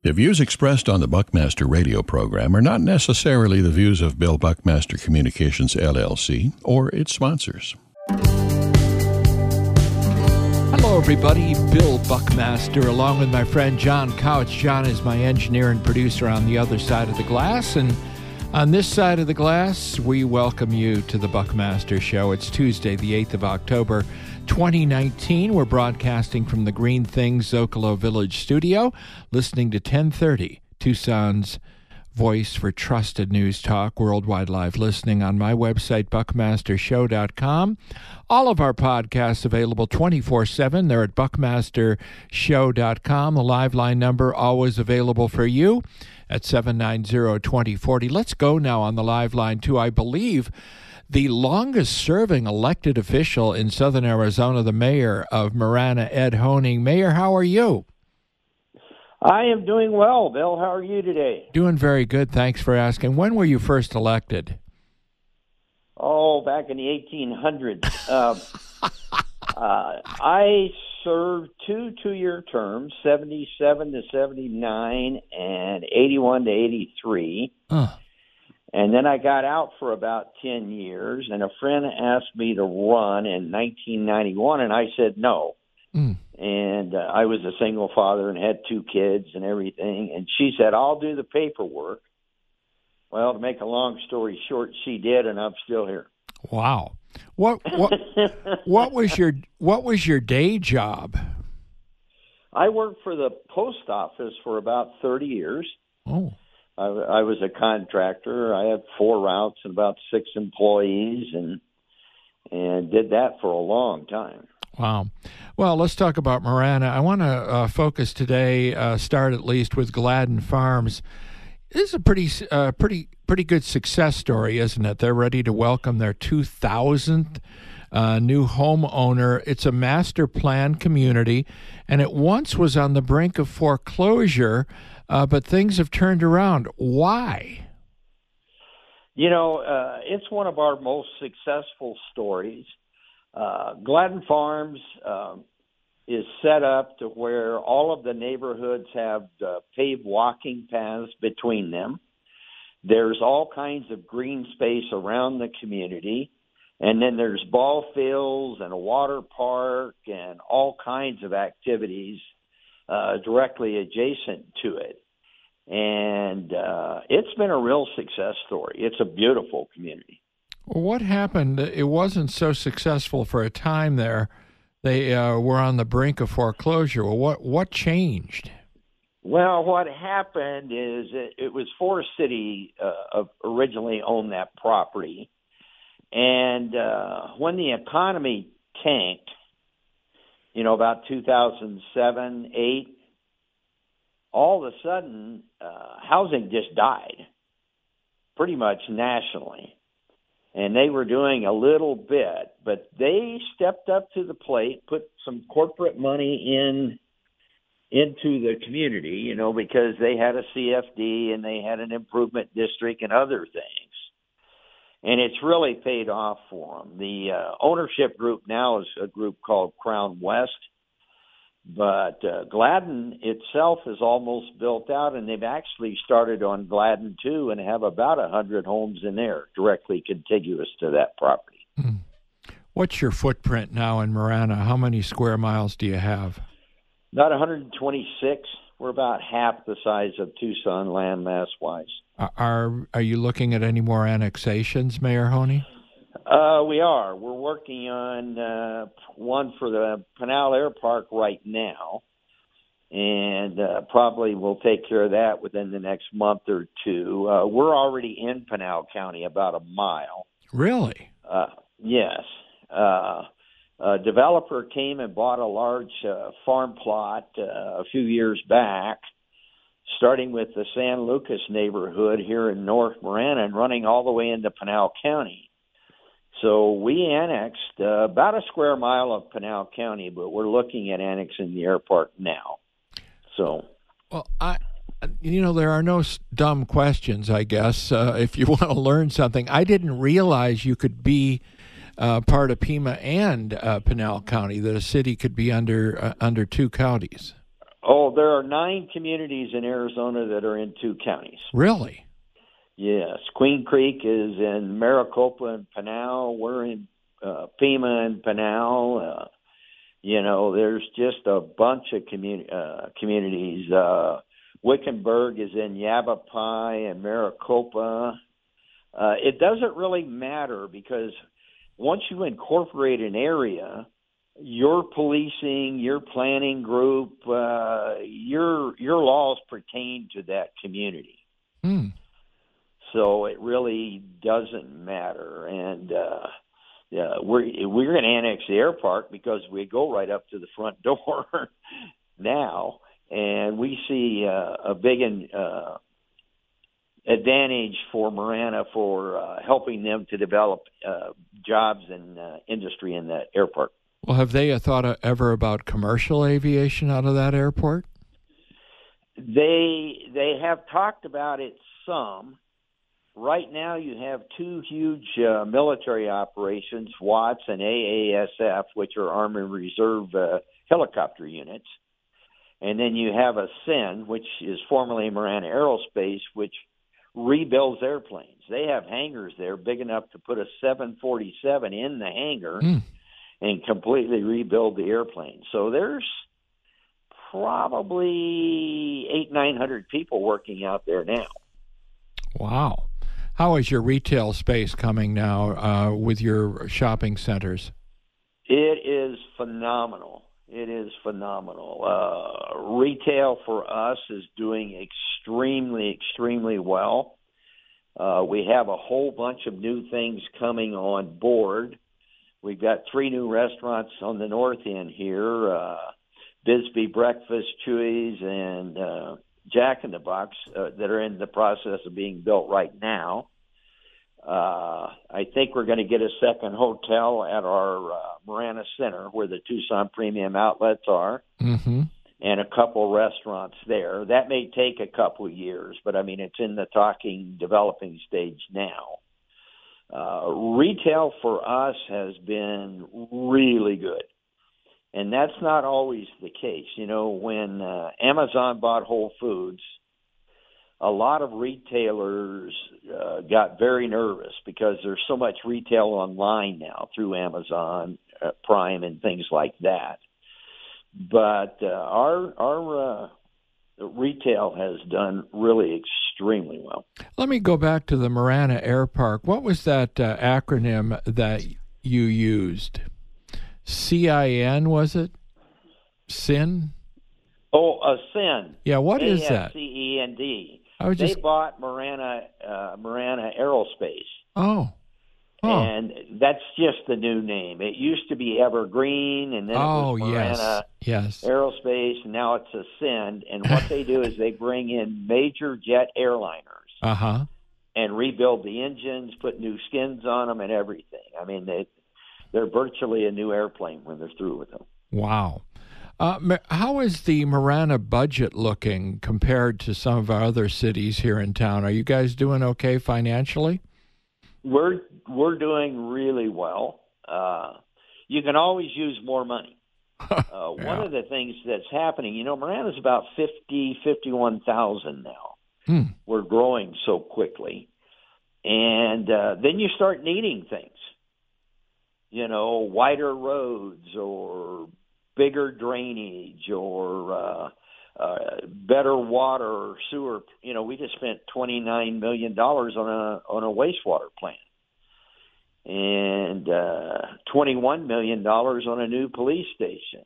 The views expressed on the Buckmaster radio program are not necessarily the views of Bill Buckmaster Communications, LLC, or its sponsors. Hello, everybody. Bill Buckmaster, along with my friend John Couch. John is my engineer and producer on the other side of the glass, and on this side of the glass, we welcome you to the Buckmaster Show. It's Tuesday, the 8th of October, 2019. We're broadcasting from the Green Things Zocalo Village studio, listening to 1030, Tucson's voice for trusted news talk, worldwide live listening on my website, buckmastershow.com. All of our podcasts available 24/7. They're at buckmastershow.com. The live line number always available for you at 790-2040. Let's go now on the live line to, I believe, the longest-serving elected official in southern Arizona, the mayor of Marana, Ed Honing. Mayor, how are you? I am doing well, Bill. How are you today? Doing very good. Thanks for asking. When were you first elected? Oh, back in the 1800s. I served two-year terms, 77 to 79 and 81 to 83. And then I got out for about 10 years, and a friend asked me to run in 1991, and I said no. And I was a single father and had two kids and everything. And she said, I'll do the paperwork. Well, to make a long story short, she did, and I'm still here. Wow. What was your day job? I worked for the post office for about 30 years. Oh. I was a contractor. I had 4 routes and about 6 employees, and did that for a long time. Wow. Well, let's talk about Marana. I want to focus today, start at least with Gladden Farms. This is a pretty good success story, isn't it? They're ready to welcome their 2,000th new homeowner. It's a master plan community, and it once was on the brink of foreclosure, but things have turned around. Why? You know, it's one of our most successful stories. Gladden Farms is set up to where all of the neighborhoods have paved walking paths between them. There's all kinds of green space around the community, and then there's ball fields and a water park and all kinds of activities directly adjacent to it. And it's been a real success story. It's a beautiful community. Well, what happened? It wasn't so successful for a time there. They were on the brink of foreclosure. Well, what changed? Well, what happened is it was Forest City originally owned that property. And when the economy tanked, you know, about 2007, 8, all of a sudden housing just died pretty much nationally. And they were doing a little bit, but they stepped up to the plate, put some corporate money into the community, you know, because they had a CFD and they had an improvement district and other things. And it's really paid off for them. The ownership group now is a group called Crown West. But Gladden itself is almost built out, and they've actually started on Gladden 2 and have about 100 homes in there directly contiguous to that property. What's your footprint now in Marana? How many square miles do you have? About 126. We're about half the size of Tucson landmass-wise. Are you looking at any more annexations, Mayor Honing? We are. We're working on one for the Pinal Air Park right now, and probably we'll take care of that within the next month or two. We're already in Pinal County, about a mile. Really? Yes. A developer came and bought a large farm plot a few years back, starting with the San Lucas neighborhood here in North Marana and running all the way into Pinal County. So we annexed about a square mile of Pinal County, but we're looking at annexing the air park now. So, well, there are no dumb questions, I guess, if you want to learn something. I didn't realize you could be part of Pima and Pinal County, that a city could be under 2 counties. Oh, there are 9 communities in Arizona that are in 2 counties. Really? Yes. Queen Creek is in Maricopa and Pinal. We're in Pima and Pinal. There's just a bunch of communities. Wickenburg is in Yavapai and Maricopa. It doesn't really matter because once you incorporate an area, your policing, your planning group, your laws pertain to that community. So it really doesn't matter. And we're going to annex the air park because we go right up to the front door now, and we see a big advantage for Marana for helping them to develop jobs and industry in that air park. Well, have they thought ever about commercial aviation out of that airport? They have talked about it some. Right now you have 2 huge military operations, Watts and AASF, which are Army Reserve helicopter units. And then you have ASCEND, which is formerly Marana Aerospace, which rebuilds airplanes. They have hangars there big enough to put a 747 in the hangar and completely rebuild the airplane. So there's probably 800-900 people working out there now. Wow. How is your retail space coming now with your shopping centers? It is phenomenal. It is phenomenal. Retail for us is doing extremely, extremely well. We have a whole bunch of new things coming on board. We've got 3 new restaurants on the north end here, Bisbee Breakfast, Chuy's, and Jack in the Box that are in the process of being built right now. I think we're going to get a second hotel at our Marana Center where the Tucson Premium Outlets are, and a couple restaurants there. That may take a couple of years, but I mean, it's in the developing stage now. Retail for us has been really good. And that's not always the case. When Amazon bought Whole Foods, a lot of retailers got very nervous because there's so much retail online now through Amazon Prime and things like that. But our retail has done really extremely well. Let me go back to the Marana Air Park. What was that acronym that you used? CIN, was it? SIN? Oh, ASCEND. Yeah, what is that? ASCEND. They just bought Marana Aerospace. Oh. And that's just the new name. It used to be Evergreen, and then it was Marana Aerospace, and now it's ASCEND. And what they do is they bring in major jet airliners and rebuild the engines, put new skins on them and everything. I mean, they're virtually a new airplane when they're through with them. Wow. How is the Marana budget looking compared to some of our other cities here in town? Are you guys doing okay financially? We're doing really well. You can always use more money. One of the things that's happening, Marana's about 51,000 now. We're growing so quickly. And then you start needing things. Wider roads or bigger drainage or better water or sewer. We just spent $29 million on a wastewater plant and $21 million on a new police station.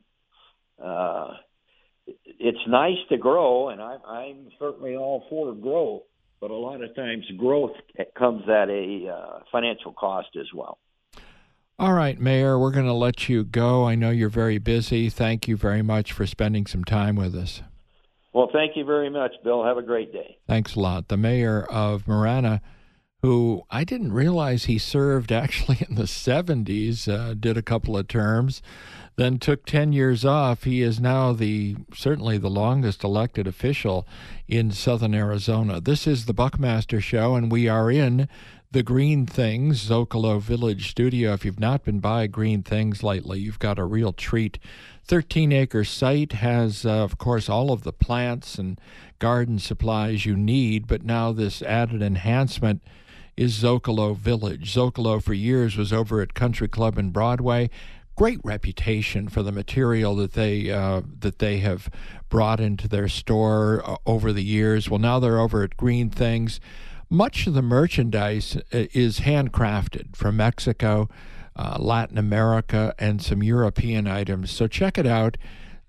It's nice to grow, and I'm certainly all for growth, but a lot of times growth comes at a financial cost as well. All right, Mayor, we're going to let you go. I know you're very busy. Thank you very much for spending some time with us. Well, thank you very much, Bill. Have a great day. Thanks a lot. The mayor of Marana, who I didn't realize he served actually in the 70s, did a couple of terms. then took 10 years off. He is now certainly the longest elected official in southern Arizona. This is the Buckmaster Show, and we are in the Green Things Zocalo Village studio. If you've not been by Green Things lately, you've got a real treat. 13-acre site has, of course, all of the plants and garden supplies you need, but now this added enhancement is Zocalo Village. Zocalo for years was over at Country Club in Broadway. Great reputation for the material that they have brought into their store over the years. Well, now they're over at Green Things. Much of the merchandise is handcrafted from Mexico, Latin America, and some European items. So check it out,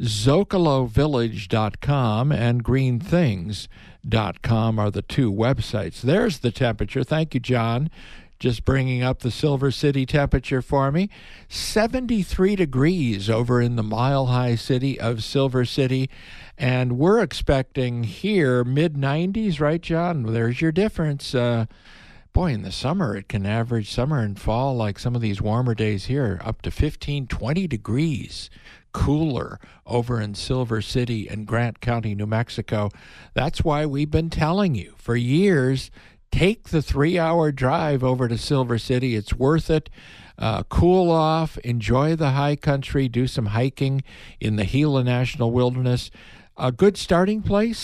ZocaloVillage.com and GreenThings.com are the two websites. There's the temperature. Thank you, John, just bringing up the Silver City temperature for me. 73 degrees over in the mile-high city of Silver City. And we're expecting here mid-90s, right, John? There's your difference. Boy, in the summer, it can average summer and fall, like some of these warmer days here, up to 15, 20 degrees cooler over in Silver City and Grant County, New Mexico. That's why we've been telling you for years, take the 3-hour drive over to Silver City. It's worth it. Cool off, enjoy the high country, do some hiking in the Gila National Wilderness. A good starting place,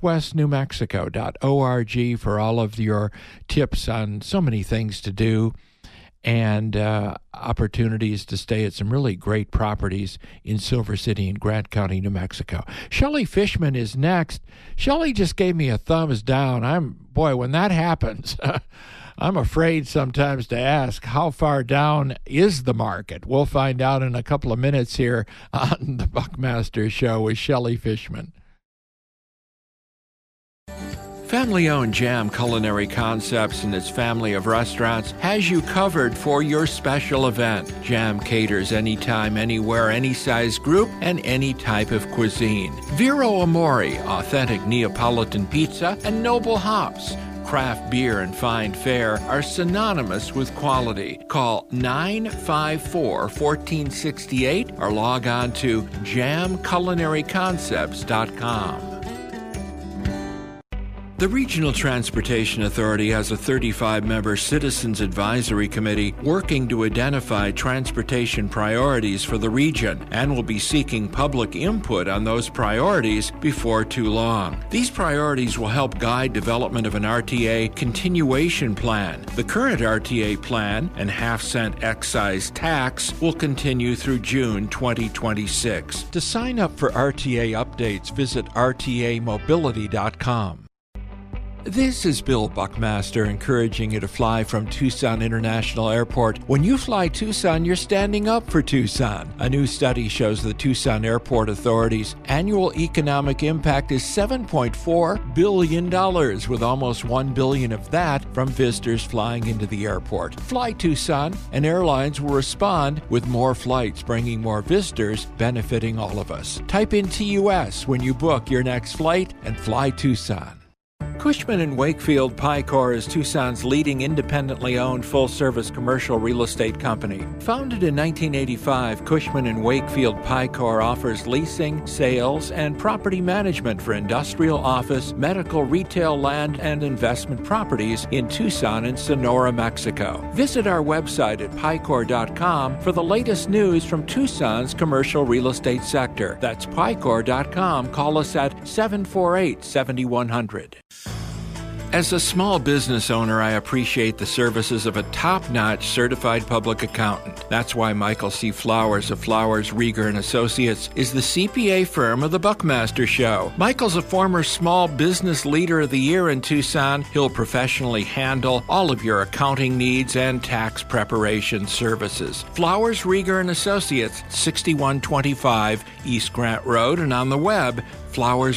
southwestnewmexico.org for all of your tips on so many things to do and opportunities to stay at some really great properties in Silver City and Grant County, New Mexico. Shelley Fishman is next. Shelley just gave me a thumbs down. When that happens, I'm afraid sometimes to ask, how far down is the market? We'll find out in a couple of minutes here on the Buckmaster Show with Shelley Fishman. Family-owned Jam Culinary Concepts and its family of restaurants has you covered for your special event. Jam caters anytime, anywhere, any size group, and any type of cuisine. Vero Amore, authentic Neapolitan pizza, and Noble Hops. Craft beer and fine fare are synonymous with quality. Call 954-1468 or log on to jamculinaryconcepts.com. The Regional Transportation Authority has a 35-member Citizens Advisory Committee working to identify transportation priorities for the region and will be seeking public input on those priorities before too long. These priorities will help guide development of an RTA continuation plan. The current RTA plan and half-cent excise tax will continue through June 2026. To sign up for RTA updates, visit rtamobility.com. This is Bill Buckmaster encouraging you to fly from Tucson International Airport. When you fly Tucson, you're standing up for Tucson. A new study shows the Tucson Airport Authority's annual economic impact is $7.4 billion, with almost $1 billion of that from visitors flying into the airport. Fly Tucson, and airlines will respond with more flights, bringing more visitors, benefiting all of us. Type in TUS when you book your next flight and fly Tucson. Cushman & Wakefield Picor is Tucson's leading independently owned full-service commercial real estate company. Founded in 1985, Cushman & Wakefield Picor offers leasing, sales, and property management for industrial, office, medical, retail, land, and investment properties in Tucson and Sonora, Mexico. Visit our website at picor.com for the latest news from Tucson's commercial real estate sector. That's picor.com. Call us at 748-7100. As a small business owner, I appreciate the services of a top-notch certified public accountant. That's why Michael C. Flowers of Flowers, Rieger & Associates is the CPA firm of the Buckmaster Show. Michael's a former Small Business Leader of the Year in Tucson. He'll professionally handle all of your accounting needs and tax preparation services. Flowers, Rieger & Associates, 6125 East Grant Road, and on the web,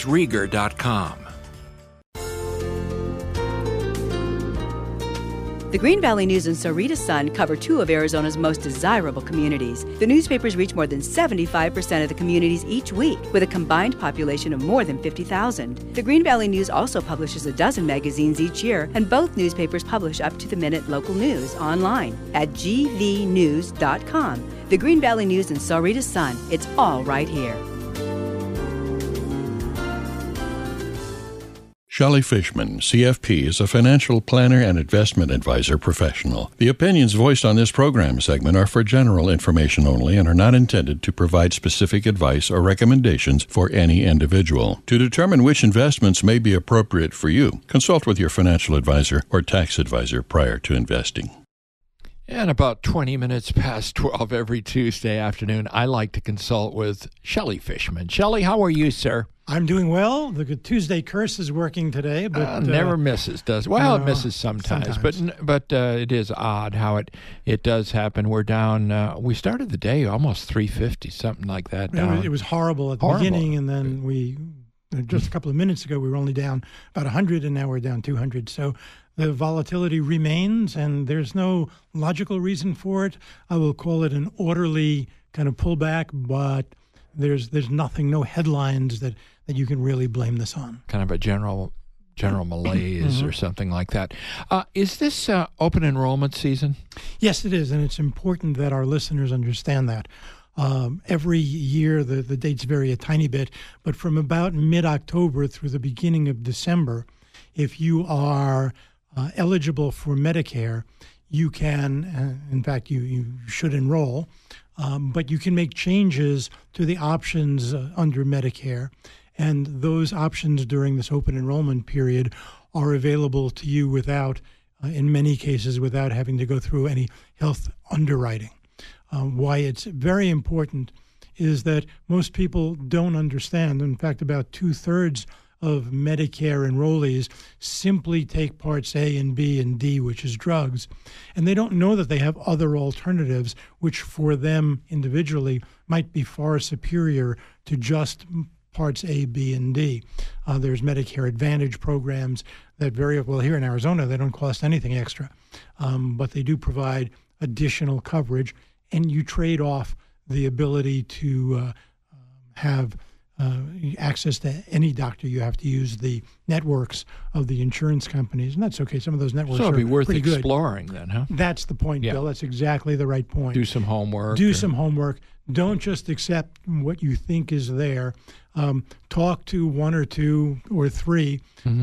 flowersrieger.com. The Green Valley News and Sarita Sun cover two of Arizona's most desirable communities. The newspapers reach more than 75% of the communities each week, with a combined population of more than 50,000. The Green Valley News also publishes a dozen magazines each year, and both newspapers publish up-to-the-minute local news online at gvnews.com. The Green Valley News and Sarita Sun. It's all right here. Shelley Fishman, CFP, is a financial planner and investment advisor professional. The opinions voiced on this program segment are for general information only and are not intended to provide specific advice or recommendations for any individual. To determine which investments may be appropriate for you, consult with your financial advisor or tax advisor prior to investing. And about 20 minutes past 12 every Tuesday afternoon, I like to consult with Shelley Fishman. Shelley, how are you, sir? I'm doing well. The Good Tuesday curse is working today, but never misses, does it? Well, it misses sometimes. But it is odd how it does happen. We're down. We started the day almost 350, something like that. It was horrible at the beginning, and then we just a couple of minutes ago we were only down about 100, and now we're down 200. So the volatility remains, and there's no logical reason for it. I will call it an orderly kind of pullback, but there's nothing, no headlines that you can really blame this on. Kind of a general malaise or something like that. Is this open enrollment season? Yes, it is, and it's important that our listeners understand that. Every year the dates vary a tiny bit, but from about mid-October through the beginning of December, if you are eligible for Medicare, you can, in fact, you should enroll, but you can make changes to the options under Medicare. And those options during this open enrollment period are available to you without, in many cases, without having to go through any health underwriting. Why it's very important is that most people don't understand. In fact, about 2/3 of Medicare enrollees simply take Parts A and B and D, which is drugs, and they don't know that they have other alternatives, which for them individually might be far superior to just Parts A, B, and D. There's Medicare Advantage programs that vary. Well, here in Arizona, they don't cost anything extra, but they do provide additional coverage, and you trade off the ability to have access to any doctor. You have to use the networks of the insurance companies, and that's okay. Some of those networks so it'd be worth pretty exploring good. Then, huh? That's the point, Bill. That's exactly the right point. Do some homework. Some homework. Don't just accept what you think is there. Talk to one or two or three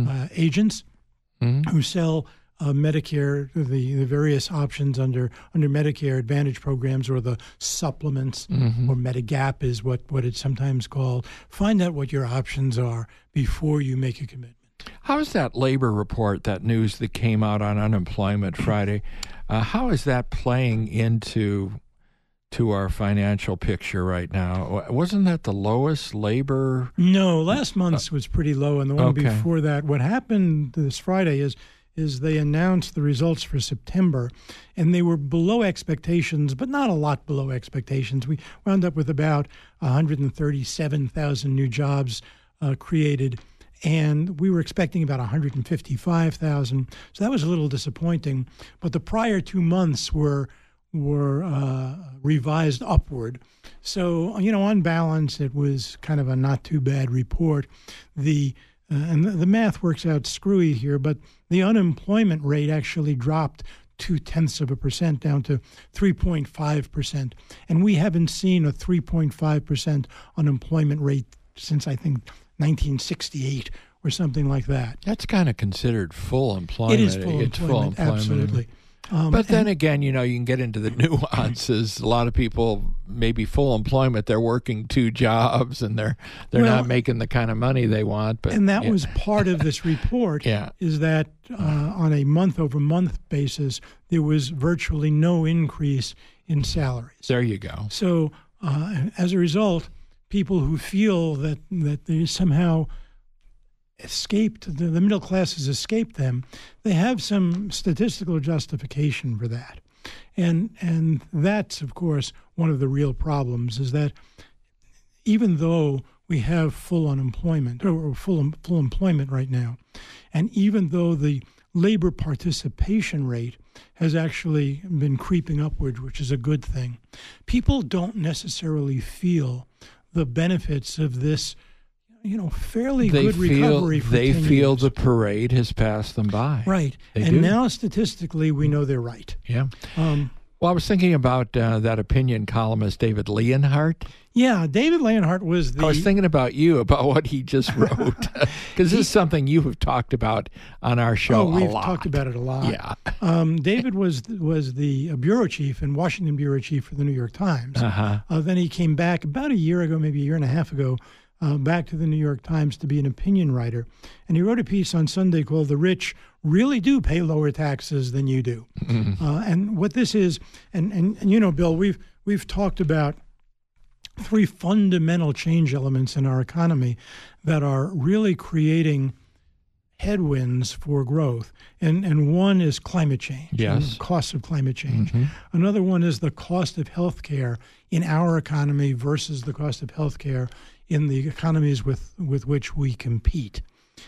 agents who sell Medicare, the various options under Medicare Advantage programs, or the supplements, or Medigap is what it's sometimes called. Find out what your options are before you make a commitment. How is that labor report, that news that came out on unemployment Friday, how is that playing into our financial picture right now? Wasn't that the lowest labor? No, last month's was pretty low, and the one before that. What happened this Friday is they announced the results for September, and they were below expectations, but not a lot below expectations. We wound up with about 137,000 new jobs created, and we were expecting about 155,000. So that was a little disappointing. But the prior 2 months were revised upward. So, on balance, it was kind of a not too bad report. And the math works out screwy here, but the unemployment rate actually dropped 0.2% down to 3.5%. And we haven't seen a 3.5% unemployment rate since, I think, 1968 or something like that. That's kind of considered full employment. It is full employment, absolutely. But then again, you can get into the nuances. A lot of people, maybe full employment, they're working 2 jobs and they're not making the kind of money they want. But and that was part of this report. Is that on a month-over-month basis, there was virtually no increase in salaries. There you go. So as a result, people who feel that they somehow escaped, the middle class has escaped them, they have some statistical justification for that. And that's, of course, one of the real problems, is that even though we have full unemployment, or full employment right now, And even though the labor participation rate has actually been creeping upward, which is a good thing, people don't necessarily feel the benefits of this, fairly good recovery for 10 years. They feel the parade has passed them by. Right. They and do. Now statistically we know they're right. Yeah. Well, I was thinking about that opinion columnist David Leonhardt. Yeah, David Leonhardt was I was thinking about you, about what he just wrote, because this is something you have talked about on our show a lot. We've talked about it a lot. Yeah. David was the bureau chief and Washington bureau chief for the New York Times. Then he came back about a year ago, maybe a year and a half ago, back to the New York Times to be an opinion writer. And he wrote a piece on Sunday called "The Rich Really Do Pay Lower Taxes Than You Do." And what this is, and Bill, we've talked about three fundamental change elements in our economy that are really creating headwinds for growth. And one is climate change. Yes. The cost of climate change. Another one is the cost of health care in our economy versus the cost of health care in the economies with which we compete.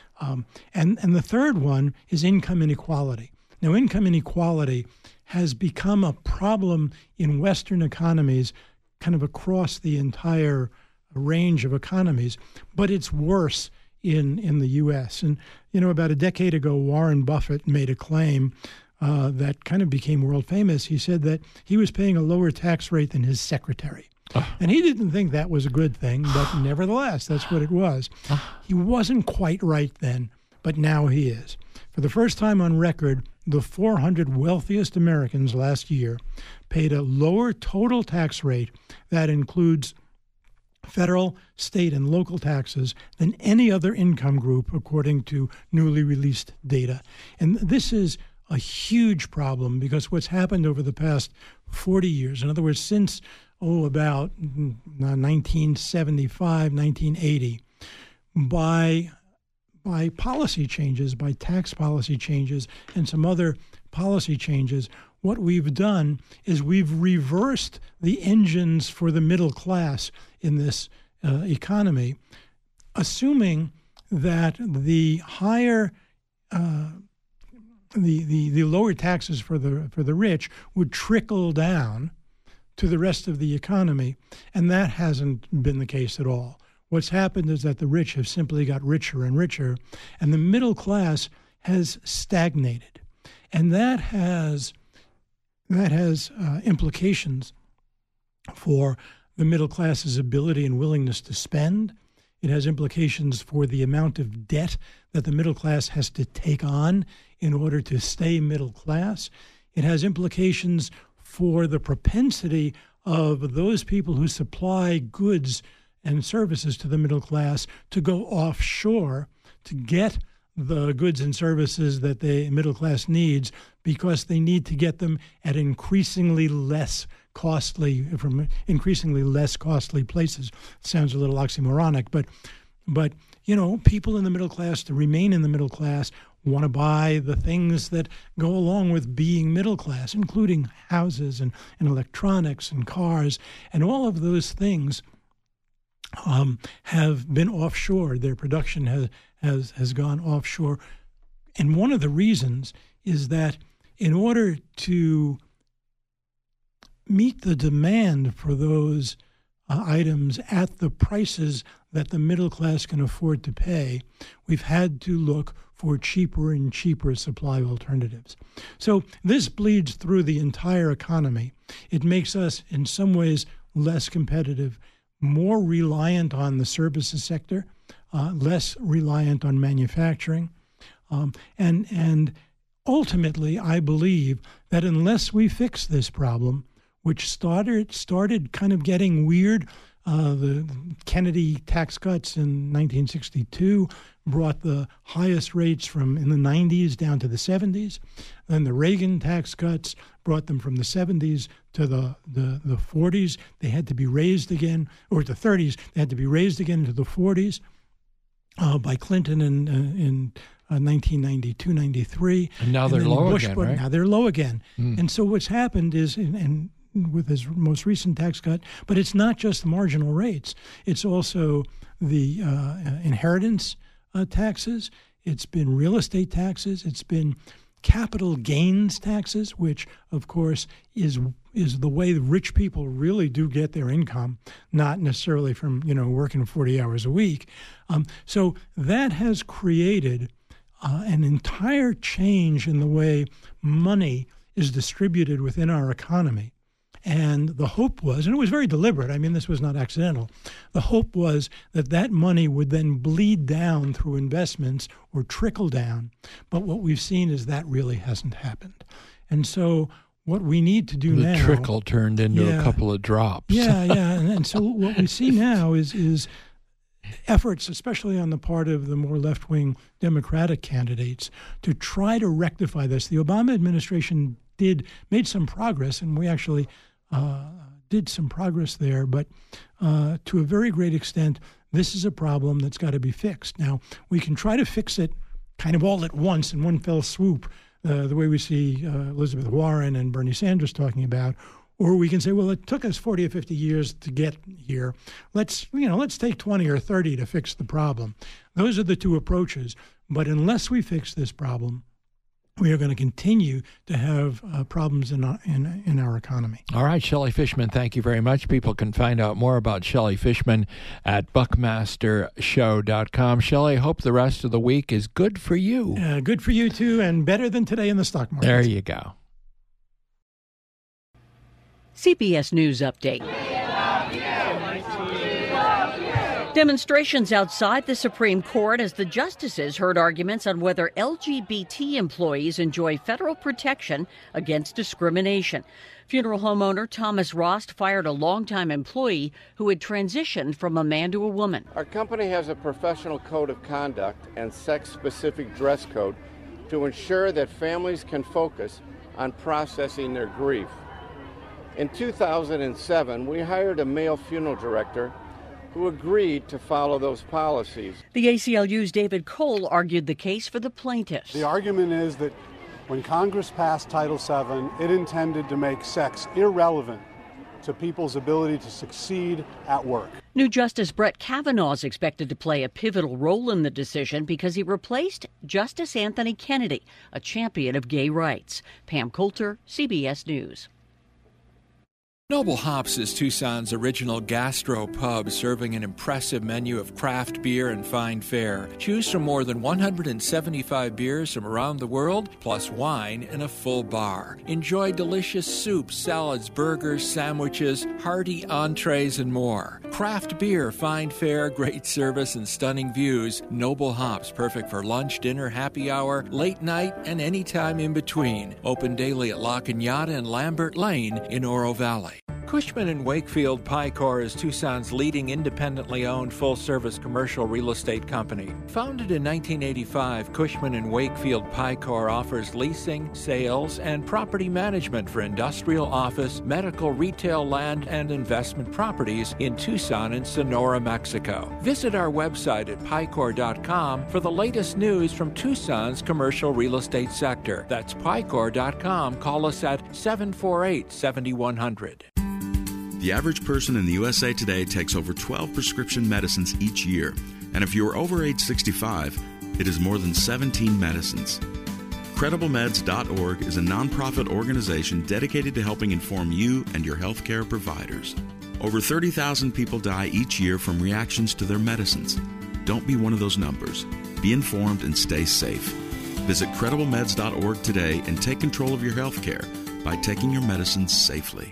And the third one is income inequality. Now, income inequality has become a problem in Western economies kind of across the entire range of economies, but it's worse in the U.S. And, about a decade ago, Warren Buffett made a claim that kind of became world famous. He said that he was paying a lower tax rate than his secretary. And he didn't think that was a good thing, but nevertheless, that's what it was. He wasn't quite right then, but now he is. For the first time on record, the 400 wealthiest Americans last year paid a lower total tax rate that includes federal, state, and local taxes than any other income group, according to newly released data. And this is a huge problem because what's happened over the past 40 years, in other words, since about 1975, 1980, by policy changes, by tax policy changes, and some other policy changes, what we've done is we've reversed the engines for the middle class in this economy, assuming that the higher, the lower taxes for the rich would trickle down to the rest of the economy, and that hasn't been the case at all. What's happened is that the rich have simply got richer and richer, and the middle class has stagnated, and that has implications for the middle class's ability and willingness to spend. It has implications for the amount of debt that the middle class has to take on in order to stay middle class. It has implications for the propensity of those people who supply goods and services to the middle class to go offshore to get the goods and services that the middle class needs, because they need to get them at increasingly less costly places. It sounds a little oxymoronic, but people in the middle class, to remain in the middle class, want to buy the things that go along with being middle class, including houses and electronics and cars, and all of those things have been offshore. Their production has gone offshore. And one of the reasons is that in order to meet the demand for those items at the prices that the middle class can afford to pay, we've had to look for cheaper and cheaper supply alternatives. So this bleeds through the entire economy. It makes us, in some ways, less competitive, more reliant on the services sector, less reliant on manufacturing. And ultimately, I believe that unless we fix this problem, which started kind of getting weird, the Kennedy tax cuts in 1962 brought the highest rates from in the 90s down to the 70s. Then the Reagan tax cuts brought them from the 70s to the 40s. They had to be raised again, or the 30s. They had to be raised again to the 40s by Clinton in 1992, 93. And now they're low again, right? Now they're low again. And so what's happened is, and with his most recent tax cut, but it's not just the marginal rates. It's also the inheritance taxes. it's been real estate taxes, it's been capital gains taxes, which, of course, is the way the rich people really do get their income, not necessarily from, working 40 hours a week. So that has created an entire change in the way money is distributed within our economy. And the hope was, and it was very deliberate, I mean, this was not accidental, the hope was that that money would then bleed down through investments or trickle down. But what we've seen is that really hasn't happened. And so what we need to do now... The trickle turned into a couple of drops. Yeah. And so what we see now is efforts, especially on the part of the more left-wing Democratic candidates, to try to rectify this. The Obama administration made some progress, and we actually did some progress there, but to a very great extent, this is a problem that's got to be fixed. Now, we can try to fix it kind of all at once in one fell swoop, the way we see Elizabeth Warren and Bernie Sanders talking about, or we can say, well, it took us 40 or 50 years to get here. Let's take 20 or 30 to fix the problem. Those are the two approaches. But unless we fix this problem, we are going to continue to have problems in our economy. All right, Shelley Fishman, thank you very much. People can find out more about Shelley Fishman at buckmastershow.com. Shelley, I hope the rest of the week is good for you. Good for you, too, and better than today in the stock market. There you go. CBS News Update. Demonstrations outside the Supreme Court as the justices heard arguments on whether LGBT employees enjoy federal protection against discrimination. Funeral home owner Thomas Rost fired a longtime employee who had transitioned from a man to a woman. Our company has a professional code of conduct and sex-specific dress code to ensure that families can focus on processing their grief. In 2007, we hired a male funeral director who agreed to follow those policies. The ACLU's David Cole argued the case for the plaintiffs. The argument is that when Congress passed Title VII, it intended to make sex irrelevant to people's ability to succeed at work. New Justice Brett Kavanaugh is expected to play a pivotal role in the decision because he replaced Justice Anthony Kennedy, a champion of gay rights. Pam Coulter, CBS News. Noble Hops is Tucson's original gastro pub, serving an impressive menu of craft beer and fine fare. Choose from more than 175 beers from around the world, plus wine and a full bar. Enjoy delicious soups, salads, burgers, sandwiches, hearty entrees, and more. Craft beer, fine fare, great service, and stunning views. Noble Hops, perfect for lunch, dinner, happy hour, late night, and any time in between. Open daily at La Cañada and Lambert Lane in Oro Valley. Cushman & Wakefield Picor is Tucson's leading independently owned full-service commercial real estate company. Founded in 1985, Cushman & Wakefield Picor offers leasing, sales, and property management for industrial, office, medical, retail, land, and investment properties in Tucson and Sonora, Mexico. Visit our website at picor.com for the latest news from Tucson's commercial real estate sector. That's picor.com. Call us at 748-7100. The average person in the USA today takes over 12 prescription medicines each year. And if you are over age 65, it is more than 17 medicines. CredibleMeds.org is a nonprofit organization dedicated to helping inform you and your healthcare providers. Over 30,000 people die each year from reactions to their medicines. Don't be one of those numbers. Be informed and stay safe. Visit CredibleMeds.org today and take control of your healthcare by taking your medicines safely.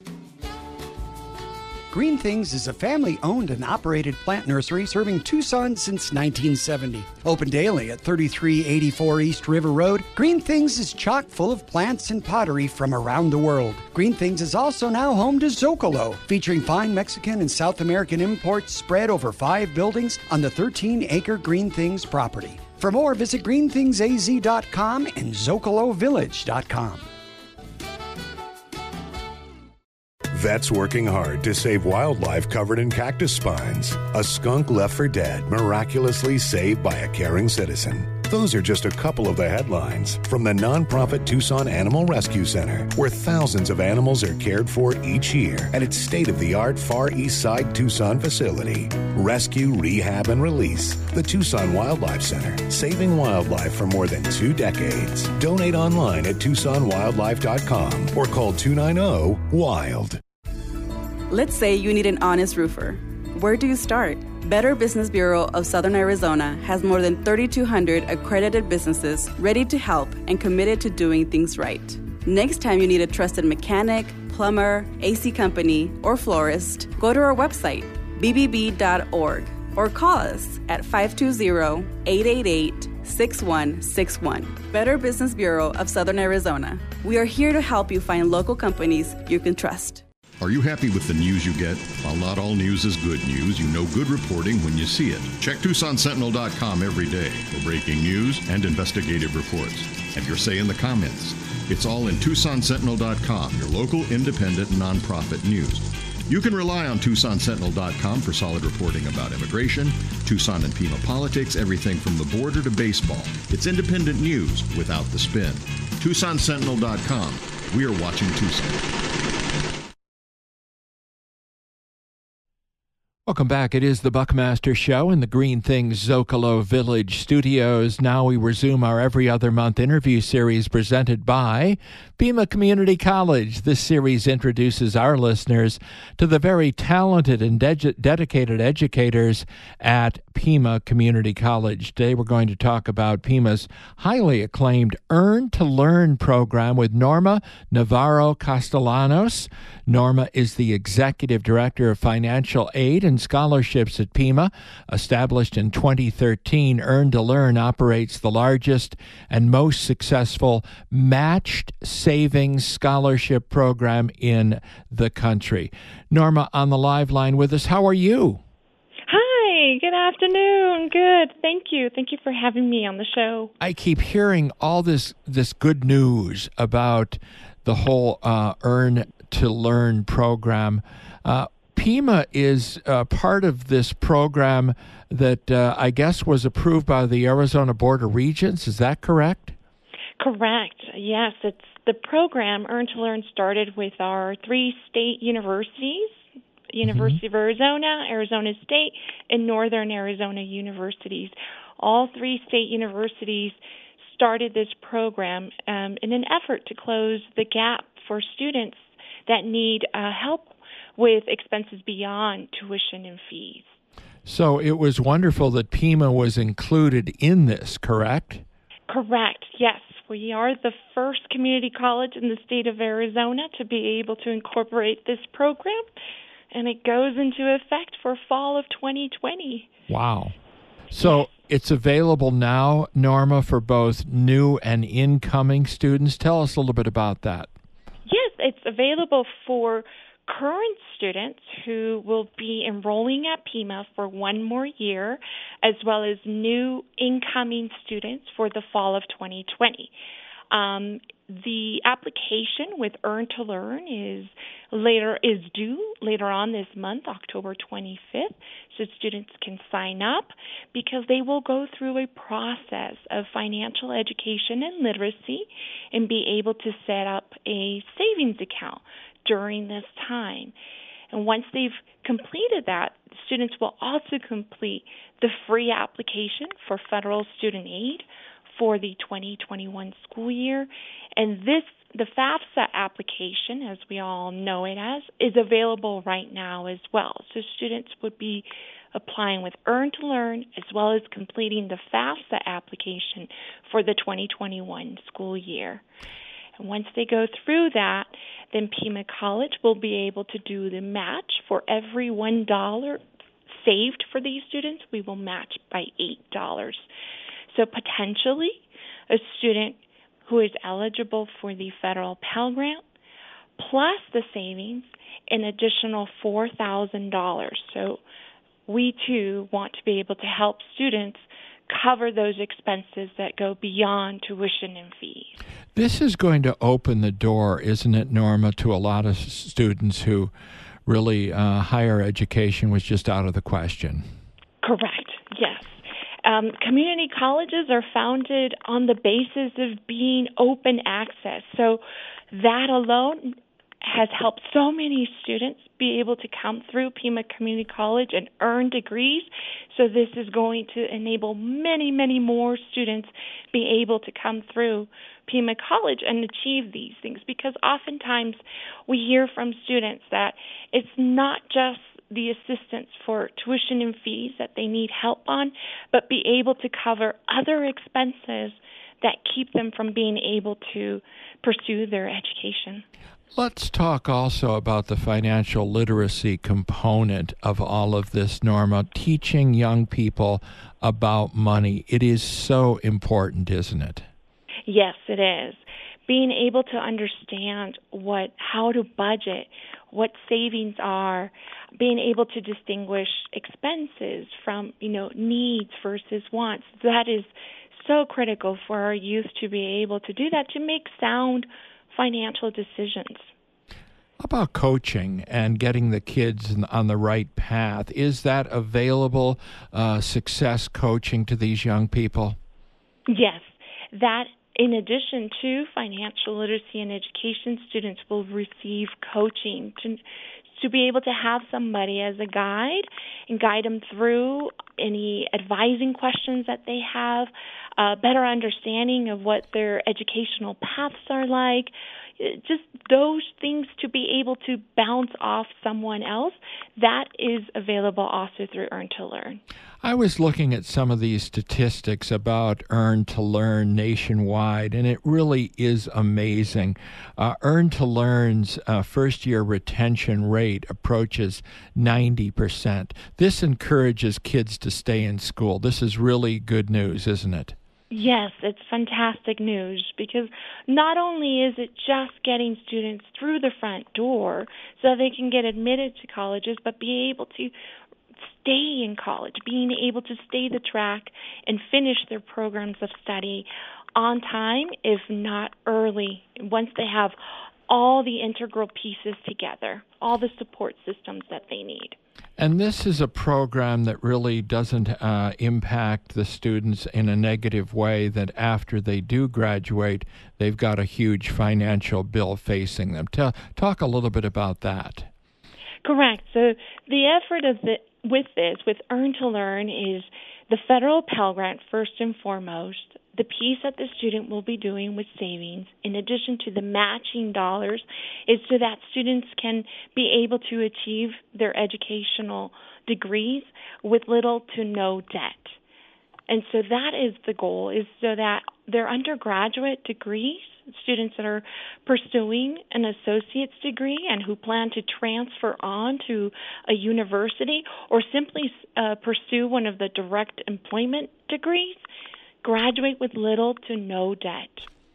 Green Things is a family-owned and operated plant nursery serving Tucson since 1970. Open daily at 3384 East River Road, Green Things is chock full of plants and pottery from around the world. Green Things is also now home to Zocalo, featuring fine Mexican and South American imports spread over 5 buildings on the 13-acre Green Things property. For more, visit greenthingsaz.com and zocalovillage.com. Vets working hard to save wildlife covered in cactus spines. A skunk left for dead, miraculously saved by a caring citizen. Those are just a couple of the headlines from the nonprofit Tucson Animal Rescue Center, where thousands of animals are cared for each year at its state-of-the-art Far East Side Tucson facility. Rescue, rehab, and release. The Tucson Wildlife Center, saving wildlife for more than 2 decades. Donate online at TucsonWildlife.com or call 290-WILD. Let's say you need an honest roofer. Where do you start? Better Business Bureau of Southern Arizona has more than 3,200 accredited businesses ready to help and committed to doing things right. Next time you need a trusted mechanic, plumber, AC company, or florist, go to our website, bbb.org, or call us at 520-888-6161. Better Business Bureau of Southern Arizona. We are here to help you find local companies you can trust. Are you happy with the news you get? While not all news is good news, you know good reporting when you see it. Check TucsonSentinel.com every day for breaking news and investigative reports. Have your say in the comments. It's all in TucsonSentinel.com, your local independent nonprofit news. You can rely on TucsonSentinel.com for solid reporting about immigration, Tucson and Pima politics, everything from the border to baseball. It's independent news without the spin. TucsonSentinel.com. We are watching Tucson. Welcome back. It is the Buckmaster Show in the Green Things Zocalo Village studios. Now we resume our every other month interview series presented by Pima Community College. This series introduces our listeners to the very talented and dedicated educators at Pima Community College. Today we're going to talk about Pima's highly acclaimed Earn to Learn program with Norma Navarro Castellanos. Norma is the Executive Director of Financial Aid and Scholarships at Pima. Established in 2013, Earn to Learn operates the largest and most successful matched savings scholarship program in the country. Norma on the live line with us. How are you? Hi, good afternoon. Good. Thank you. Thank you for having me on the show. I keep hearing all this good news about the whole Earn to Learn program. Pima is part of this program that I guess was approved by the Arizona Board of Regents. Is that correct? Correct. Yes, it's the program Earn to Learn started with our 3 state universities, University of Arizona, Arizona State, and Northern Arizona universities. All 3 state universities started this program in an effort to close the gap for students that need help with expenses beyond tuition and fees. So it was wonderful that Pima was included in this, correct? Correct, yes. We are the first community college in the state of Arizona to be able to incorporate this program, and it goes into effect for fall of 2020. Wow. So it's available now, Norma, for both new and incoming students. Tell us a little bit about that. Yes, it's available for current students who will be enrolling at Pima for 1 more year, as well as new incoming students for the fall of 2020. The application with Earn to Learn is due later on this month, October 25th, so students can sign up because they will go through a process of financial education and literacy and be able to set up a savings account during this time. And once they've completed that, students will also complete the free application for federal student aid for the 2021 school year. And the FAFSA application, as we all know it as, is available right now as well. So students would be applying with Earn to Learn as well as completing the FAFSA application for the 2021 school year. And once they go through that, then Pima College will be able to do the match. For every $1 saved for these students, we will match by $8. So potentially, a student who is eligible for the federal Pell Grant, plus the savings, an additional $4,000. So we, too, want to be able to help students cover those expenses that go beyond tuition and fees. This is going to open the door, isn't it, Norma, to a lot of students who really higher education was just out of the question. Correct, yes. Community colleges are founded on the basis of being open access. So that alone has helped so many students be able to come through Pima Community College and earn degrees. So this is going to enable many, many more students be able to come through Pima College and achieve these things, because oftentimes we hear from students that it's not just the assistance for tuition and fees that they need help on, but be able to cover other expenses that keep them from being able to pursue their education. Let's talk also about the financial literacy component of all of this, Norma. Teaching young people about money. It is so important, isn't it? Yes, it is. Being able to understand how to budget, what savings are, being able to distinguish expenses from, needs versus wants. That is so critical for our youth to be able to do that, to make sound financial decisions. How about coaching and getting the kids on the right path? Is that available, success coaching to these young people? Yes. That, in addition to financial literacy and education, students will receive coaching to be able to have somebody as a guide and guide them through any advising questions that they have, a better understanding of what their educational paths are like, just those things to be able to bounce off someone else. That is available also through Earn to Learn. I was looking at some of these statistics about Earn to Learn nationwide, and it really is amazing. Earn to Learn's first-year retention rate approaches 90%. This encourages kids to stay in school. This is really good news, isn't it? Yes, it's fantastic news, because not only is it just getting students through the front door so they can get admitted to colleges, but be able to stay in college, being able to stay the track and finish their programs of study on time, if not early, once they have all the integral pieces together, all the support systems that they need. And this is a program that really doesn't impact the students in a negative way, that after they do graduate, they've got a huge financial bill facing them. Talk a little bit about that. Correct. So the effort with Earn to Learn is the federal Pell Grant first and foremost, the piece that the student will be doing with savings, in addition to the matching dollars, is so that students can be able to achieve their educational degrees with little to no debt. And so that is the goal, is so that their undergraduate degrees, students that are pursuing an associate's degree and who plan to transfer on to a university or simply pursue one of the direct employment degrees, graduate with little to no debt.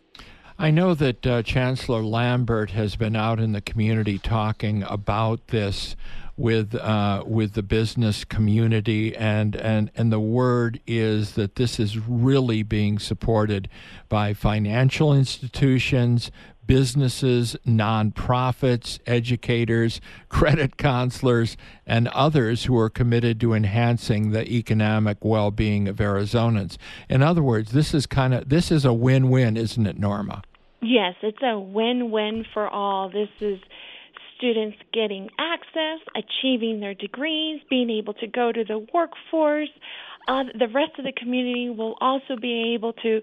I know that Chancellor Lambert has been out in the community talking about this with the business community, and the word is that this is really being supported by financial institutions, businesses, nonprofits, educators, credit counselors, and others who are committed to enhancing the economic well-being of Arizonans. In other words, this is a win-win, isn't it, Norma? Yes, it's a win-win for all. This is students getting access, achieving their degrees, being able to go to the workforce. The rest of the community will also be able to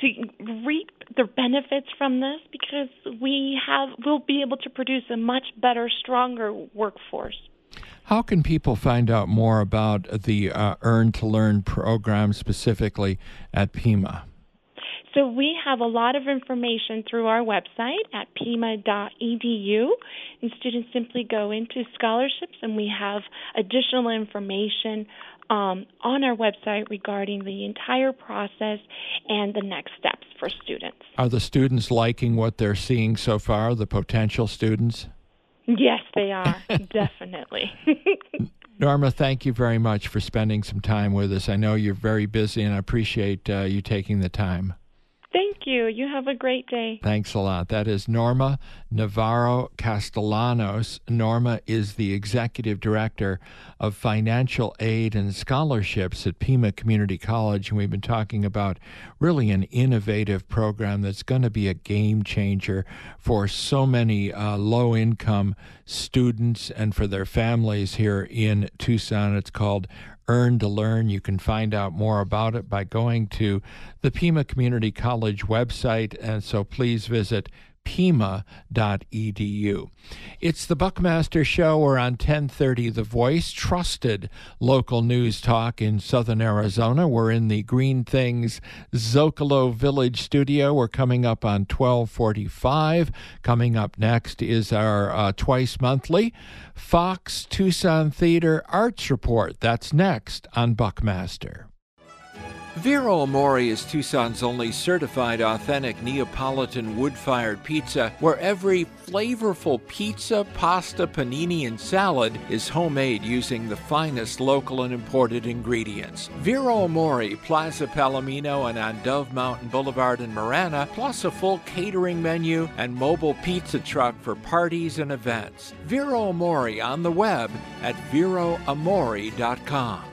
reap the benefits from this, because we'll be able to produce a much better, stronger workforce. How can people find out more about the Earn to Learn program specifically at Pima? So we have a lot of information through our website at pima.edu, and students simply go into scholarships, and we have additional information on our website regarding the entire process and the next steps for students. Are the students liking what they're seeing so far, the potential students? Yes, they are, definitely. Norma, thank you very much for spending some time with us. I know you're very busy, and I appreciate you taking the time. Thank you. You have a great day. Thanks a lot. That is Norma Navarro Castellanos. Norma is the Executive Director of Financial Aid and Scholarships at Pima Community College, and we've been talking about really an innovative program that's going to be a game changer for so many low-income students and for their families here in Tucson. It's called Earn to Learn. You can find out more about it by going to the Pima Community College website, and so please visit pima.edu. It's the Buckmaster Show. We're on 1030 The Voice, trusted local news talk in southern Arizona. We're in the Green Things Zocalo Village studio. We're coming up on 1245. Coming up next is our twice monthly Fox Tucson Theater Arts Report. That's next on Buckmaster. Vero Amore is Tucson's only certified authentic Neapolitan wood-fired pizza, where every flavorful pizza, pasta, panini, and salad is homemade using the finest local and imported ingredients. Vero Amore, Plaza Palomino, and on Dove Mountain Boulevard in Marana, plus a full catering menu and mobile pizza truck for parties and events. Vero Amore on the web at veroamore.com.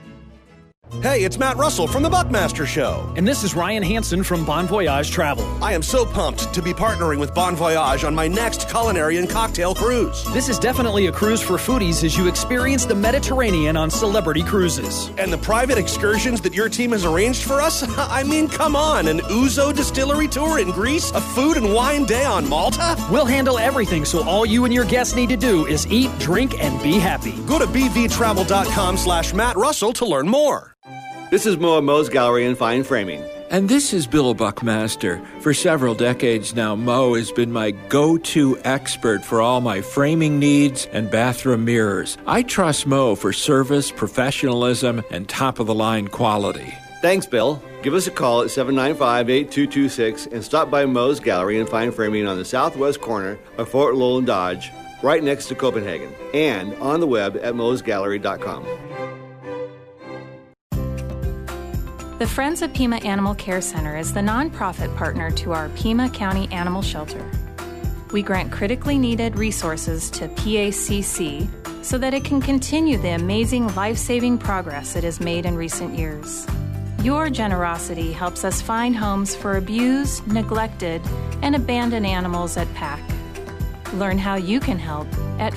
Hey, it's Matt Russell from the Buckmaster Show. And this is Ryan Hansen from Bon Voyage Travel. I am so pumped to be partnering with Bon Voyage on my next culinary and cocktail cruise. This is definitely a cruise for foodies as you experience the Mediterranean on Celebrity Cruises. And the private excursions that your team has arranged for us? I mean, come on, an Ouzo distillery tour in Greece? A food and wine day on Malta? We'll handle everything, so all you and your guests need to do is eat, drink, and be happy. Go to bvtravel.com/Matt Russell to learn more. This is Mo at Mo's Gallery and Fine Framing. And this is Bill Buckmaster. For several decades now, Mo has been my go-to expert for all my framing needs and bathroom mirrors. I trust Mo for service, professionalism, and top-of-the-line quality. Thanks, Bill. Give us a call at 795-8226 and stop by Mo's Gallery and Fine Framing on the southwest corner of Fort Lowell and Dodge, right next to Copenhagen, and on the web at mosgallery.com. The Friends of Pima Animal Care Center is the nonprofit partner to our Pima County Animal Shelter. We grant critically needed resources to PACC so that it can continue the amazing life-saving progress it has made in recent years. Your generosity helps us find homes for abused, neglected, and abandoned animals at PAC. Learn how you can help at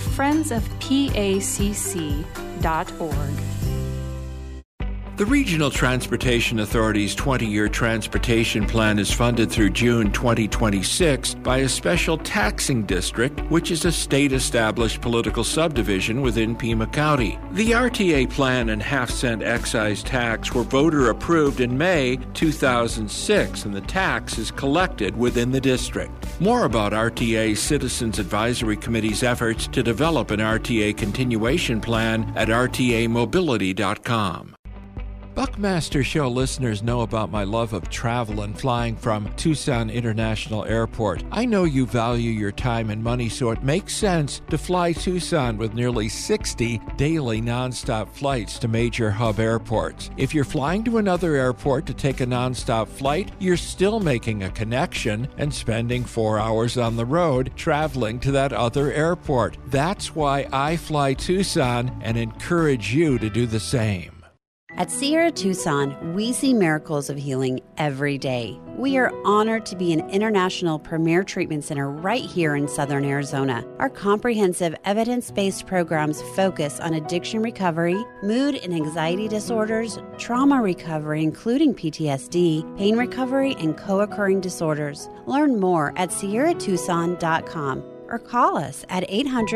friendsofpacc.org. The Regional Transportation Authority's 20-year transportation plan is funded through June 2026 by a special taxing district, which is a state-established political subdivision within Pima County. The RTA plan and half-cent excise tax were voter-approved in May 2006, and the tax is collected within the district. More about RTA's Citizens Advisory Committee's efforts to develop an RTA continuation plan at rtamobility.com. Buckmaster Show listeners know about my love of travel and flying from Tucson International Airport. I know you value your time and money, so it makes sense to fly Tucson with nearly 60 daily nonstop flights to major hub airports. If you're flying to another airport to take a nonstop flight, you're still making a connection and spending 4 hours on the road traveling to that other airport. That's why I fly Tucson and encourage you to do the same. At Sierra Tucson, we see miracles of healing every day. We are honored to be an international premier treatment center right here in southern Arizona. Our comprehensive evidence-based programs focus on addiction recovery, mood and anxiety disorders, trauma recovery including PTSD, pain recovery, and co-occurring disorders. Learn more at sierratucson.com. Or call us at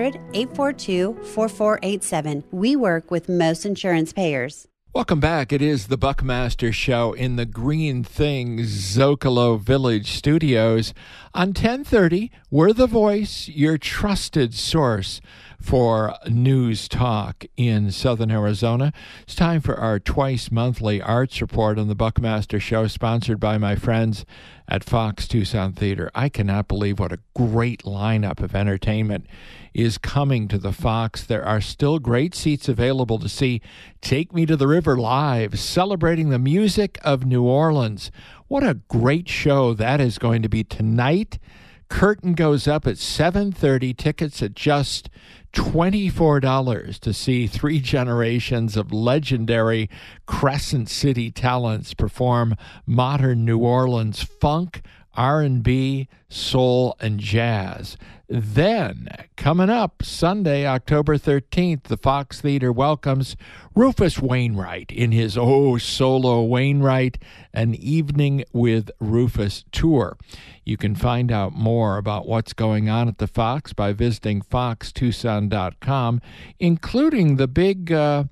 800-842-4487. We work with most insurance payers. Welcome back. It is the Buckmaster Show in the Green Things Zocalo Village studios. On 1030, we're the voice, your trusted source for news talk in Southern Arizona. It's time for our twice-monthly arts report on the Buckmaster Show, sponsored by my friends at Fox Tucson Theater. I cannot believe what a great lineup of entertainment is coming to the Fox. There are still great seats available to see Take Me to the River Live, celebrating the music of New Orleans. What a great show that is going to be tonight. Curtain goes up at 7:30. Tickets at just $24 to see three generations of legendary Crescent City talents perform modern New Orleans funk, R&B, soul, and jazz. Then, coming up Sunday, October 13th, the Fox Theater welcomes Rufus Wainwright in his solo Wainwright, An Evening with Rufus tour. You can find out more about what's going on at the Fox by visiting foxtucson.com, including the big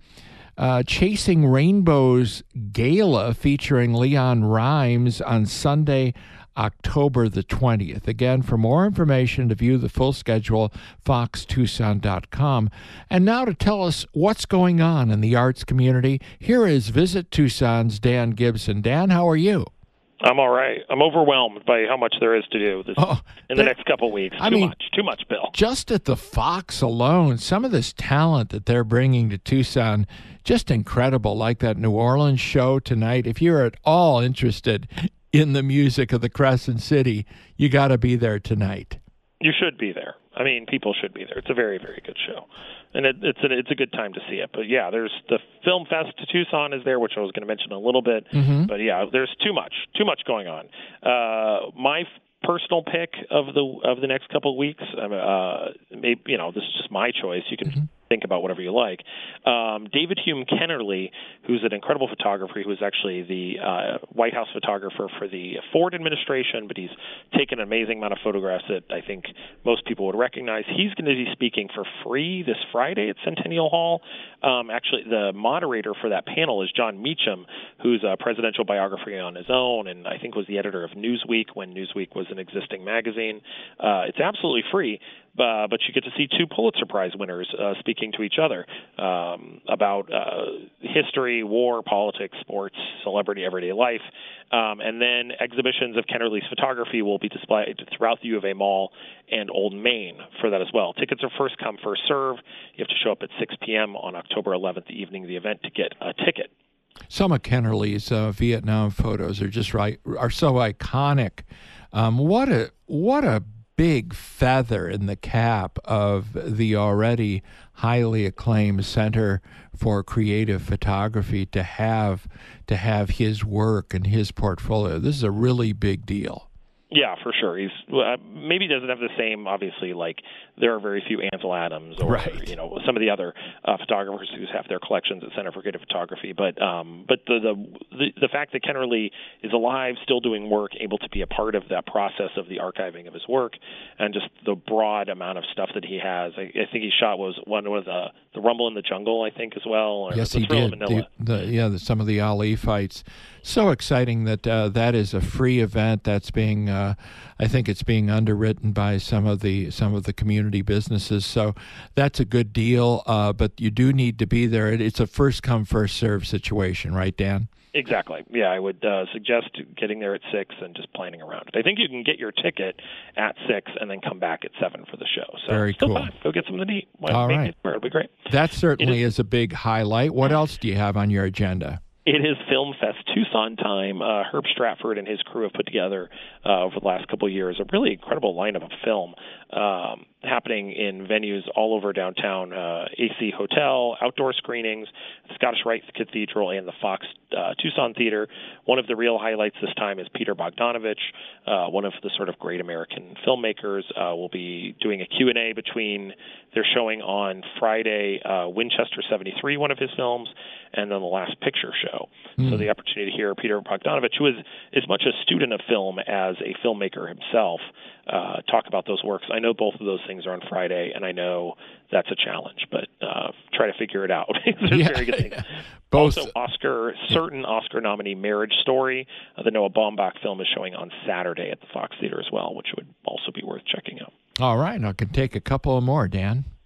Chasing Rainbows Gala featuring Leon Rimes on Sunday, October the 20th. Again, for more information, to view the full schedule, foxtucson.com. And now to tell us what's going on in the arts community, here is Visit Tucson's Dan Gibson. Dan, how are you? I'm all right. I'm overwhelmed by how much there is to do in the next couple of weeks. Too much, Bill. Just at the Fox alone, some of this talent that they're bringing to Tucson, just incredible, like that New Orleans show tonight. If you're at all interested in the music of the Crescent City, you got to be there tonight. You should be there. I mean, people should be there. It's a very, very good show, and it's a good time to see it. But yeah, there's the Film Fest to Tucson is there, which I was going to mention a little bit. Mm-hmm. But yeah, there's too much going on. My personal pick of the next couple of weeks, maybe, this is just my choice. You can think about whatever you like. David Hume Kennerly, who's an incredible photographer, who was actually the White House photographer for the Ford administration, but he's taken an amazing amount of photographs that I think most people would recognize. He's going to be speaking for free this Friday at Centennial Hall. Actually, the moderator for that panel is John Meacham, who's a presidential biography on his own, and I think was the editor of Newsweek when Newsweek was an existing magazine. It's absolutely free. But you get to see two Pulitzer Prize winners speaking to each other about history, war, politics, sports, celebrity, everyday life. And then exhibitions of Kennerly's photography will be displayed throughout the U of A Mall and Old Main for that as well. Tickets are first come, first serve. You have to show up at 6 p.m. on October 11th, the evening of the event, to get a ticket. Some of Kennerly's Vietnam photos are so iconic. What a big feather in the cap of the already highly acclaimed Center for Creative Photography to have his work and his portfolio. This is a really big deal. Yeah, for sure. He's maybe doesn't have the same, obviously, like there are very few Ansel Adams or some of the other photographers who have their collections at Center for Creative Photography. But the fact that Kennerly is alive, still doing work, able to be a part of that process of the archiving of his work, and just the broad amount of stuff that he has. I think he shot one of the Rumble in the Jungle, I think, as well. Yes, he did. Some of the Ali fights. So exciting that that is a free event that's being. I think it's being underwritten by some of the community businesses. So that's a good deal. But you do need to be there. It's a first come, first serve situation, right, Dan? Exactly. Yeah, I would suggest getting there at 6 and just planning around it. I think you can get your ticket at 6 and then come back at 7 for the show. So very cool. Fun. Go get something to eat. All right. It'll be great. That certainly is a big highlight. What else do you have on your agenda? It is Film Fest Tucson time. Herb Stratford and his crew have put together over the last couple of years a really incredible lineup of film happening in venues all over downtown, AC Hotel, outdoor screenings, Scottish Rite Cathedral, and the Fox Tucson Theater. One of the real highlights this time is Peter Bogdanovich, one of the sort of great American filmmakers. Will be doing a Q&A between their showing on Friday, Winchester 73, one of his films, and then The Last Picture Show. So the opportunity to hear Peter Bogdanovich, who is as much a student of film as a filmmaker himself, talk about those works. I know both of those things are on Friday, and I know that's a challenge, but try to figure it out. There's very good things. Both. Also, certain Oscar nominee Marriage Story, the Noah Baumbach film, is showing on Saturday at the Fox Theater as well, which would also be worth checking out. All right. I can take a couple more, Dan.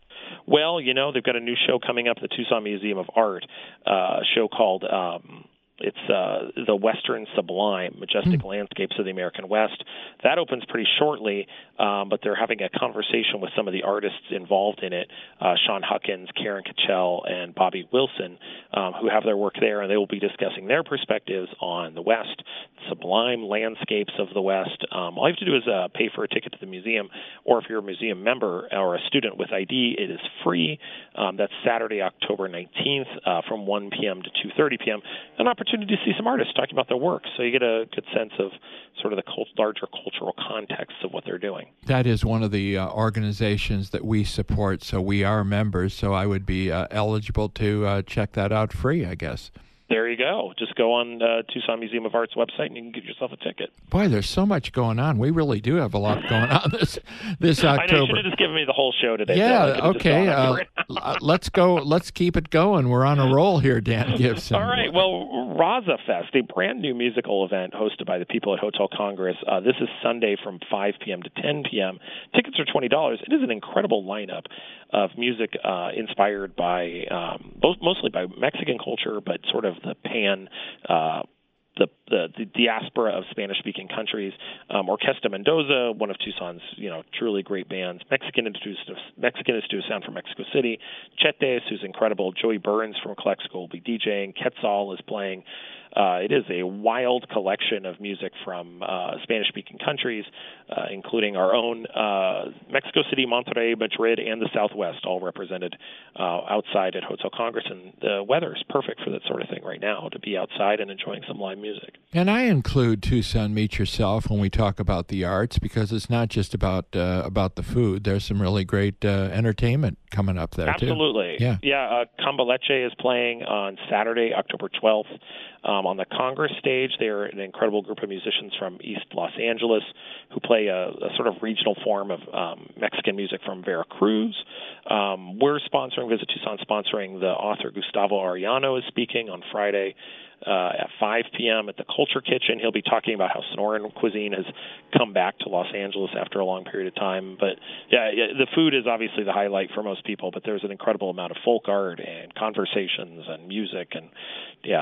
Well, they've got a new show coming up, the Tucson Museum of Art, a show called it's the Western Sublime, Majestic Landscapes of the American West. That opens pretty shortly, but they're having a conversation with some of the artists involved in it, Sean Huckins, Karen Kitchell, and Bobby Wilson, who have their work there, and they will be discussing their perspectives on the West, sublime landscapes of the West. All you have to do is pay for a ticket to the museum, or if you're a museum member or a student with ID, it is free. That's Saturday, October 19th from 1 p.m. to 2:30 p.m., an opportunity to see some artists talking about their work, so you get a good sense of sort of the larger cultural context of what they're doing. That is one of the organizations that we support, so we are members, so I would be eligible to check that out free, I guess. There you go. Just go on Tucson Museum of Art's website and you can get yourself a ticket. Boy, there's so much going on. We really do have a lot going on this October. I know you should have just given me the whole show today. Yeah, okay. Let's go. Let's keep it going. We're on a roll here, Dan Gibson. All right. Well, Raza Fest, a brand new musical event hosted by the people at Hotel Congress. This is Sunday from 5 p.m. to 10 p.m. Tickets are $20. It is an incredible lineup of music inspired by mostly by Mexican culture, but sort of the the diaspora of Spanish-speaking countries. Orquesta Mendoza, one of Tucson's truly great bands. Mexican Institute of Sound from Mexico City. Chetes, who's incredible. Joey Burns from Calexico will be DJing. Quetzal is playing. It is a wild collection of music from Spanish-speaking countries, including our own Mexico City, Monterrey, Madrid, and the Southwest, all represented outside at Hotel Congress. And the weather is perfect for that sort of thing right now, to be outside and enjoying some live music. And I include Tucson Meet Yourself when we talk about the arts, because it's not just about the food. There's some really great entertainment coming up there, Absolutely. too. Yeah. Cambaleche is playing on Saturday, October 12th. On the Congress stage, they're an incredible group of musicians from East Los Angeles who play a sort of regional form of Mexican music from Veracruz. We're sponsoring, Visit Tucson sponsoring, the author Gustavo Arellano is speaking on Friday at 5 p.m. at the Culture Kitchen. He'll be talking about how Sonoran cuisine has come back to Los Angeles after a long period of time. But yeah, the food is obviously the highlight for most people, but there's an incredible amount of folk art and conversations and music. And yeah,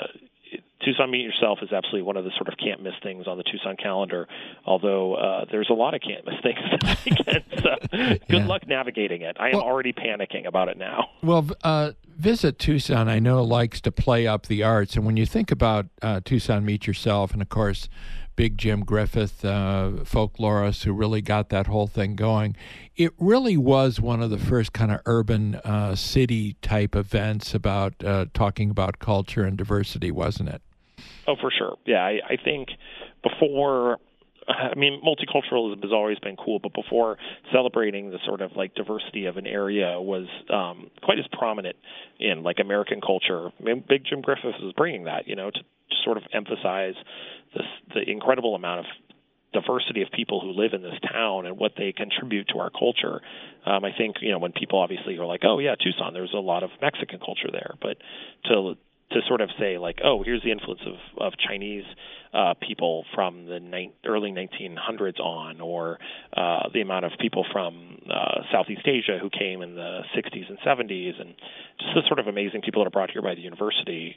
Tucson Meet Yourself is absolutely one of the sort of can't-miss things on the Tucson calendar, although there's a lot of can't-miss things this weekend. So good luck navigating it. I am already panicking about it now. Well, Visit Tucson, I know, likes to play up the arts. And when you think about Tucson Meet Yourself, and, of course, Big Jim Griffith, folklorist, who really got that whole thing going, it really was one of the first kind of urban city-type events about talking about culture and diversity, wasn't it? Oh, for sure. Yeah, I think before, multiculturalism has always been cool, but before celebrating the sort of like diversity of an area was quite as prominent in like American culture. Big Jim Griffith was bringing that, to sort of emphasize the incredible amount of diversity of people who live in this town and what they contribute to our culture. I think, when people obviously are like, oh yeah, Tucson, there's a lot of Mexican culture there, but to sort of say like, oh, here's the influence of Chinese people from the early 1900s on, or the amount of people from Southeast Asia who came in the 60s and 70s, and just the sort of amazing people that are brought here by the university.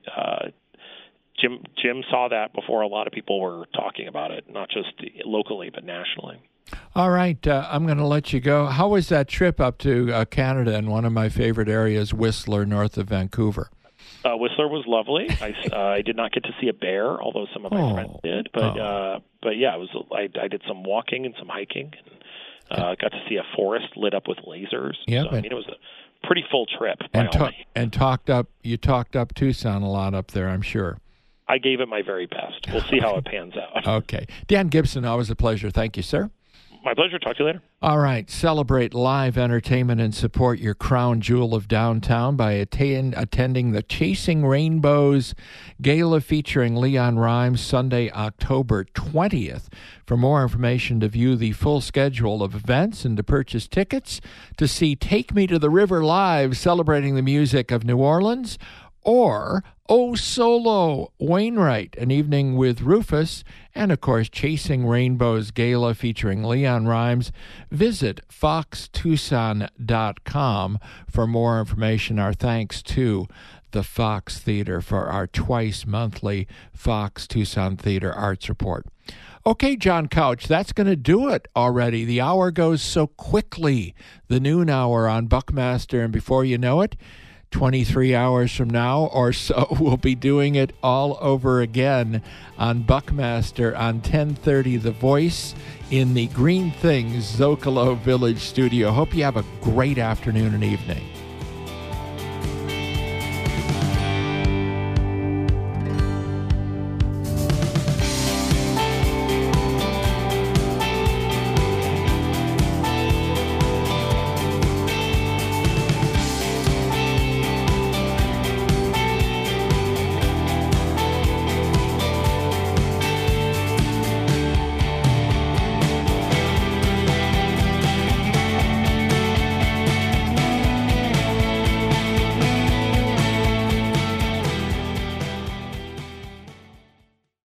Jim saw that before a lot of people were talking about it, not just locally but nationally. All right, I'm going to let you go. How was that trip up to Canada in one of my favorite areas, Whistler, north of Vancouver? Whistler was lovely. I did not get to see a bear, although some of my friends did. But yeah, I did some walking and some hiking, and got to see a forest lit up with lasers. Yeah, so, it was a pretty full trip. You talked up Tucson a lot up there, I'm sure. I gave it my very best. We'll see how it pans out. Okay. Dan Gibson, always a pleasure. Thank you, sir. My pleasure. Talk to you later. All right. Celebrate live entertainment and support your crown jewel of downtown by attending the Chasing Rainbows Gala featuring Leon Rimes Sunday, October 20th. For more information, to view the full schedule of events and to purchase tickets, to see Take Me to the River live celebrating the music of New Orleans, or O Solo Wainwright, an evening with Rufus, and of course Chasing Rainbows Gala featuring Leon Rimes. Visit foxtucson.com for more information. Our thanks to the Fox Theater for our twice monthly Fox Tucson Theater Arts Report. Okay, John Couch, that's going to do it already. The hour goes so quickly, the noon hour on Buckmaster, and before you know it, 23 hours from now or so, we'll be doing it all over again on Buckmaster on 1030 The Voice in the Green Things Zocalo Village studio. Hope you have a great afternoon and evening.